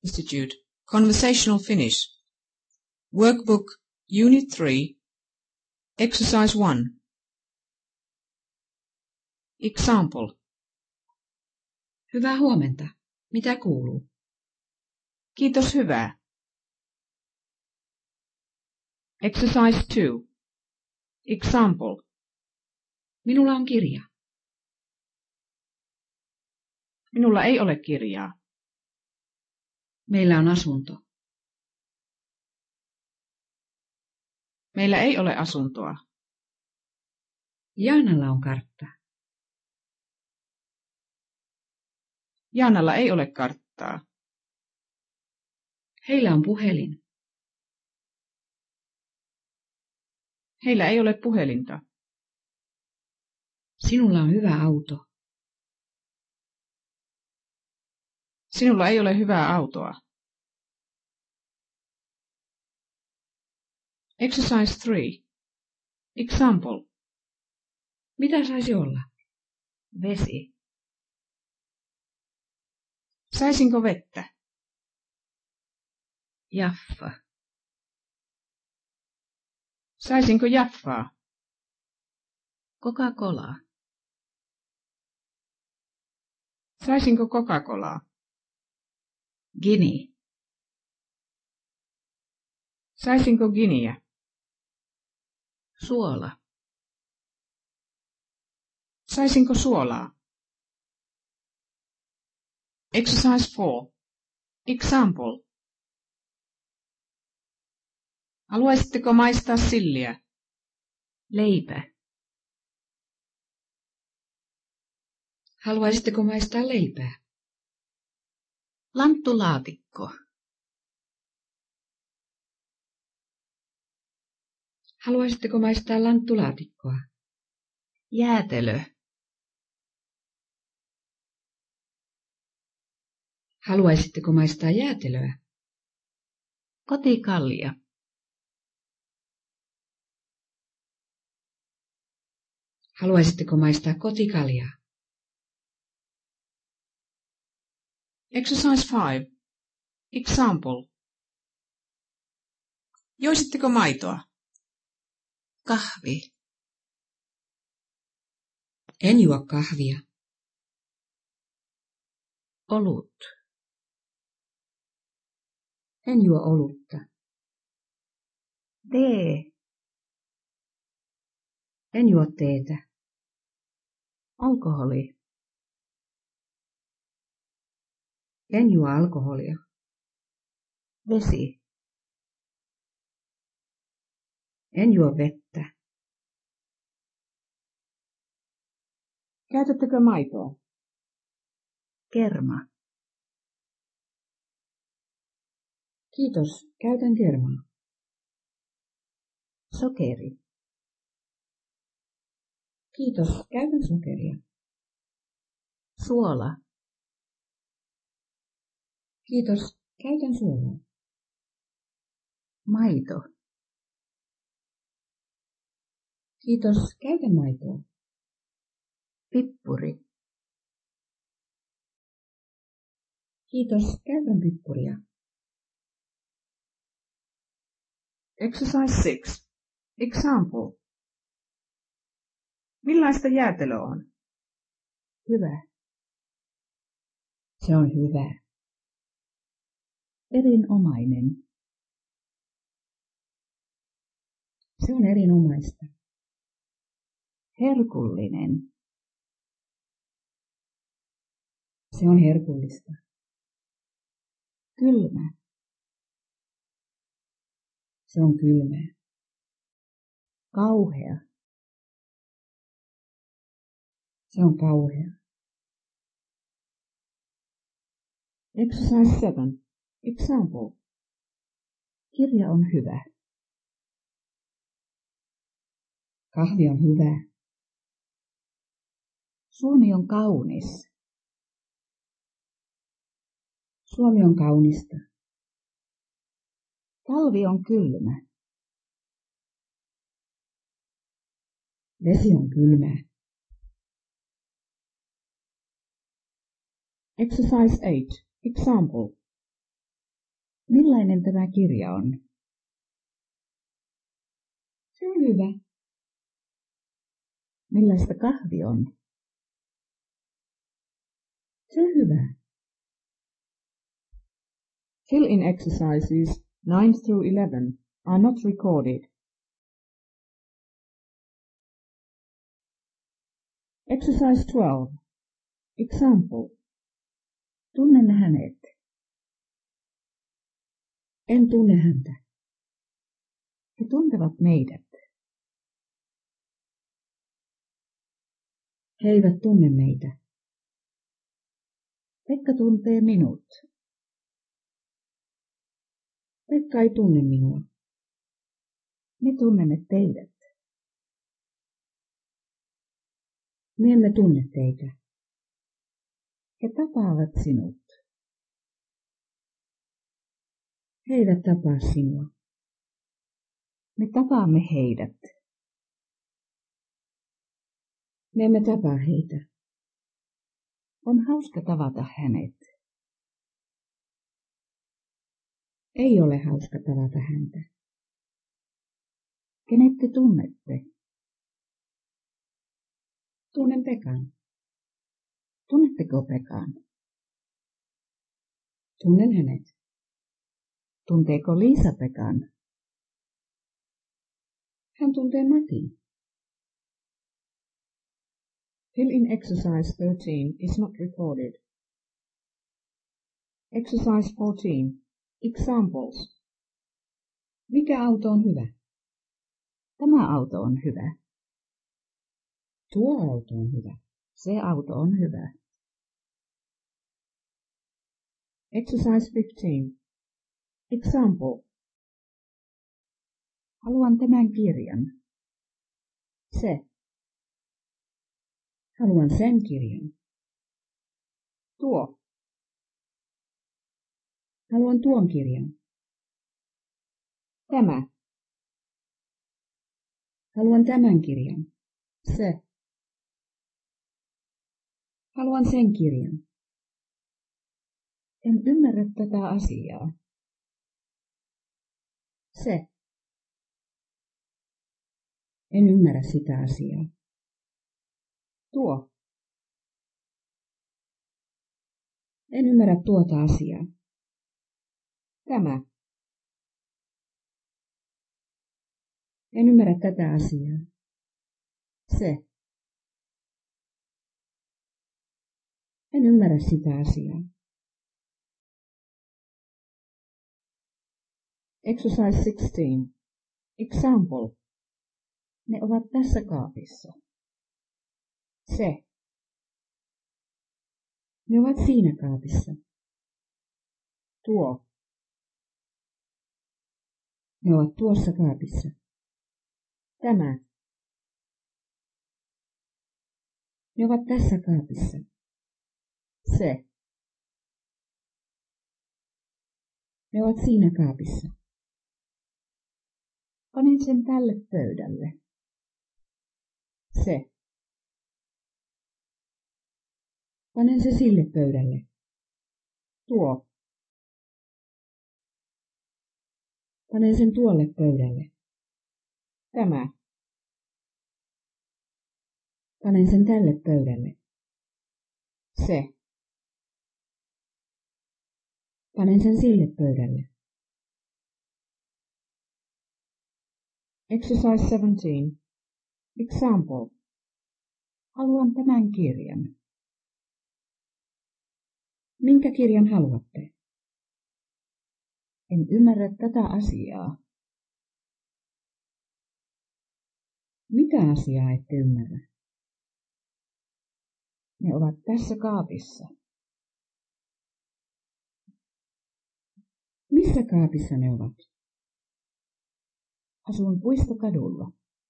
Institute, Conversational Finnish. Workbook, Unit 3, Exercise 1. Example. Hyvää huomenta. Mitä kuuluu? Kiitos, hyvää. Exercise 2. Example. Minulla on kirja. Minulla ei ole kirjaa. Meillä on asunto. Meillä ei ole asuntoa. Jaanalla on kartta. Jaanalla ei ole karttaa. Heillä on puhelin. Heillä ei ole puhelinta. Sinulla on hyvä auto. Sinulla ei ole hyvää autoa. Exercise 3. Example. Mitä saisi olla? Vesi. Saisinko vettä? Jaffa. Saisinko jaffaa? Coca-Colaa. Saisinko Coca-Colaa? Gini. Saisinko giniä? Suola. Saisinko suolaa? Exercise 4. Example. Haluaisitteko maistaa silliä? Leipä. Haluaisitteko maistaa leipää? Lanttulaatikko. Haluaisitteko maistaa lanttulaatikkoa? Jäätelö. Haluaisitteko maistaa jäätelöä? Kotikalja. Haluaisitteko maistaa kotikaljaa? Exercise 5. Example. Joisitteko maitoa? Kahvi. En juo kahvia. Olut. En juo olutta. Tee. En juo teetä. Alkoholi. En juo alkoholia. Vesi. En juo vettä. Käytättekö maitoa? Kerma. Kiitos, käytän kermaa. Sokeri. Kiitos, käytän sokeria. Suola. Kiitos, käytän suolaa. Maito. Kiitos, käytän maitoa. Pippuri. Kiitos, käytän pippuria. Exercise 6. Example. Millaista jäätelö on? Hyvä. Se on hyvä. Erinomainen. Se on erinomaista. Herkullinen. Se on herkullista. Kylmä. Se on kylmää. Kauhea. Se on kauhea. Exercise 7. Example. Kirja on hyvä. Kahvi on hyvä. Suomi on kaunis. Suomi on kaunista. Talvi on kylmä. Vesi on kylmää. Exercise 8. Example. Millainen tämä kirja on? Se on hyvä. Millaista kahvi on? Se on hyvä. Fill-in exercises 9 through 11 are not recorded. Exercise 12. Example. Tunnen hänet. En tunne häntä. He tuntevat meidät. He eivät tunne meitä. Pekka tuntee minut. Pekka ei tunne minua. Me tunnemme teidät. Me emme tunne teitä. He tapaavat sinut. He eivät tapaa sinua. Me tapaamme heidät. Me emme tapaa heitä. On hauska tavata hänet. Ei ole hauska tavata häntä. Kenet te tunnette? Tunnen Pekan. Tunnetteko Pekan? Tunnen hänet. Tunteeko Liisa Pekan? Hän tuntee Matin. Fill-in exercise 13 is not recorded. Exercise 14. Examples. Mikä auto on hyvä? Tämä auto on hyvä. Tuo auto on hyvä. Se auto on hyvä. Exercise 15. Example. Haluan tämän kirjan. Se. Haluan sen kirjan. Tuo. Haluan tuon kirjan. Tämä. Haluan tämän kirjan. Se. Haluan sen kirjan. En ymmärrä tätä asiaa. Se. En ymmärrä sitä asiaa. Tuo. En ymmärrä tuota asiaa. Tämä. En ymmärrä tätä asiaa. Se. En ymmärrä sitä asiaa. Exercise 16. Example. Ne ovat tässä kaapissa. Se. Ne ovat siinä kaapissa. Tuo. Ne ovat tuossa kaapissa. Tämä. Ne ovat tässä kaapissa. Se. Ne ovat siinä kaapissa. Panen sen tälle pöydälle. Se. Panen se sille pöydälle. Tuo. Panen sen tuolle pöydälle. Tämä. Panen sen tälle pöydälle. Se. Panen sen sille pöydälle. Exercise 17. Example. Haluan tämän kirjan. Minkä kirjan haluatte? En ymmärrä tätä asiaa. Mitä asiaa ette ymmärrä? Ne ovat tässä kaapissa. Missä kaapissa ne ovat? Asun Puistokadulla.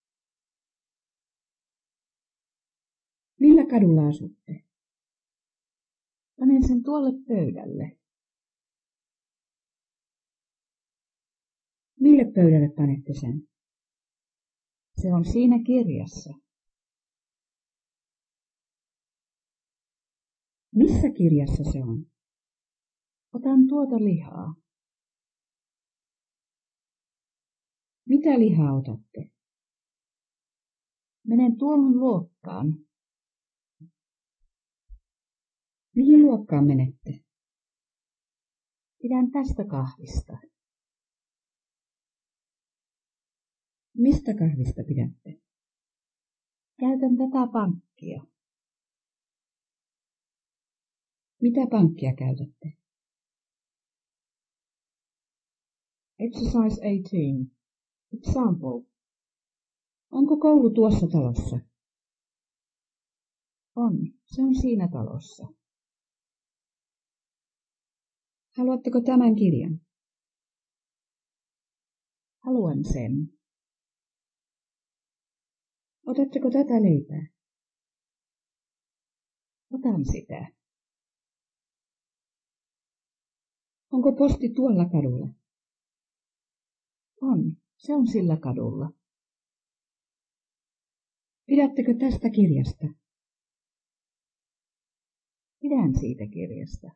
Millä kadulla asutte? Panen sen tuolle pöydälle. Mille pöydälle panette sen? Se on siinä kirjassa. Missä kirjassa se on? Otan tuota lihaa. Mitä lihaa otatte? Menen tuohon luokkaan. Mihin luokkaan menette? Pidän tästä kahvista. Mistä kahvista pidätte? Käytän tätä pankkia. Mitä pankkia käytätte? Exercise 18. Example. Onko koulu tuossa talossa? On. Se on siinä talossa. Haluatteko tämän kirjan? Haluan sen. Otatteko tätä leipää? Otan sitä. Onko posti tuolla kadulla? On. Se on sillä kadulla. Pidättekö tästä kirjasta? Pidän siitä kirjasta.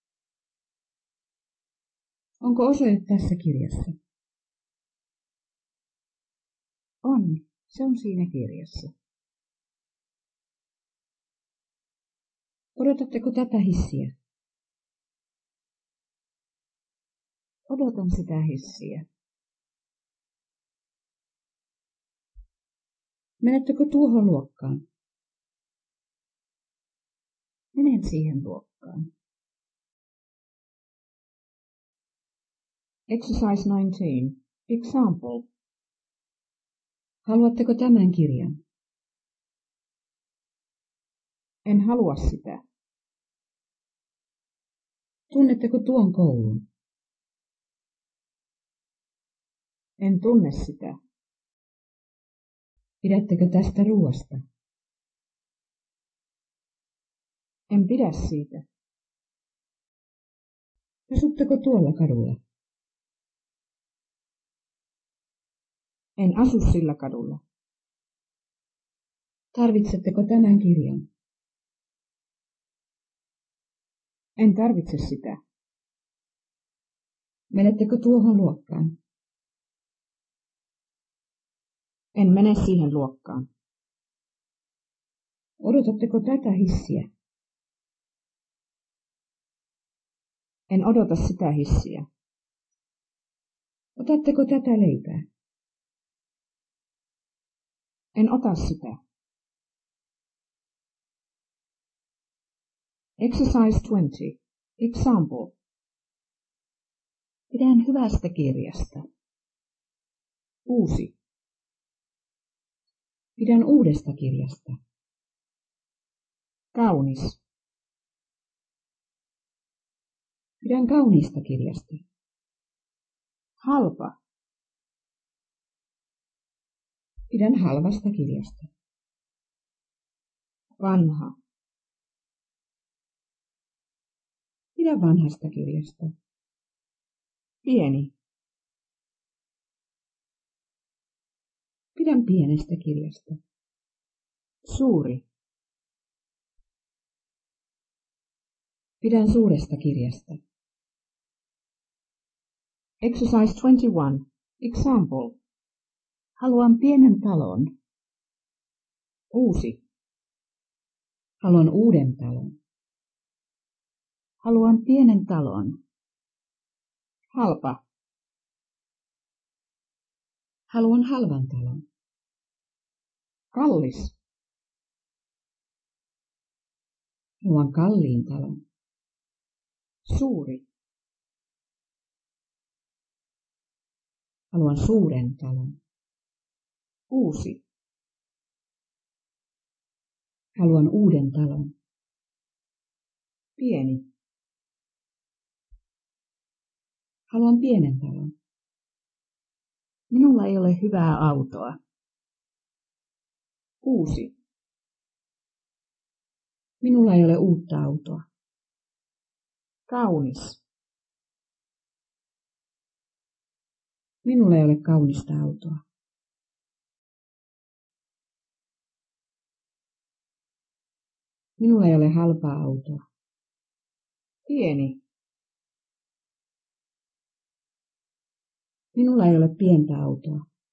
Onko osoite tässä kirjassa? On. Se on siinä kirjassa. Odotatteko tätä hissiä? Odotan sitä hissiä. Menettekö tuohon luokkaan? Menen siihen luokkaan. Exercise 19. Example. Haluatteko tämän kirjan? En halua sitä. Tunnetteko tuon koulun? En tunne sitä. Pidättekö tästä ruoasta? En pidä siitä. Asutteko tuolla kadulla? En asu sillä kadulla. Tarvitsetteko tämän kirjan? En tarvitse sitä. Menettekö tuohon luokkaan? En mene siihen luokkaan. Odotatteko tätä hissiä? En odota sitä hissiä. Otatteko tätä leipää? En ota sitä. Exercise 20. Example. Pidän hyvästä kirjasta. Uusi. Pidän uudesta kirjasta. Kaunis. Pidän kauniista kirjasta. Halpa. Pidän halvasta kirjasta. Vanha. Pidän vanhasta kirjasta. Pieni. Pidän pienestä kirjasta. Suuri. Pidän suuresta kirjasta. Exercise 21. Example. Haluan pienen talon. Uusi. Haluan uuden talon. Haluan pienen talon. Halpa. Haluan halvan talon. Kallis. Haluan kalliin talon. Suuri. Haluan suuren talon. Uusi. Haluan uuden talon. Pieni. Haluan pienen talon. Minulla ei ole hyvää autoa. Uusi. Minulla ei ole uutta autoa. Kaunis. Minulla ei ole kaunista autoa. Minulla ei ole halpaa autoa. Pieni. Minulla ei ole pientä autoa.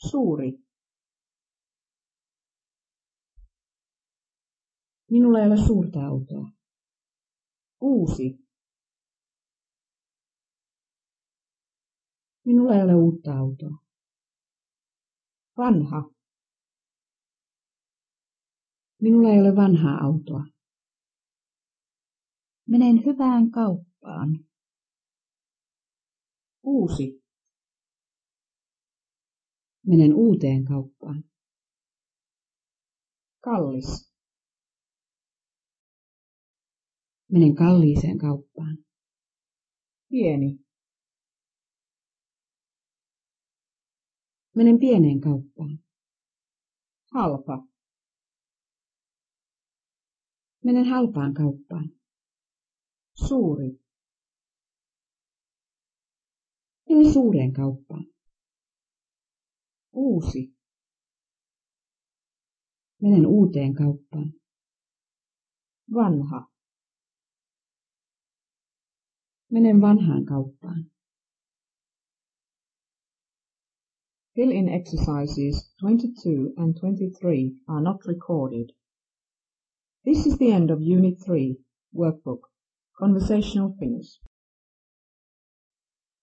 Suuri. Minulla ei ole suurta autoa. Uusi. Minulla ei ole uutta autoa. Vanha. Minulla ei ole vanhaa autoa. Menen hyvään kauppaan. Uusi. Menen uuteen kauppaan. Kallis. Menen kalliiseen kauppaan. Pieni. Menen pieneen kauppaan. Halpa. Menen halpaan kauppaan. Suuri. Menen suureen kauppaan. Uusi. Menen uuteen kauppaan. Vanha. Menen vanhaan kauppaan. Fill-in exercises 22 and 23 are not recorded. This is the end of Unit 3, Workbook, Conversational Finnish.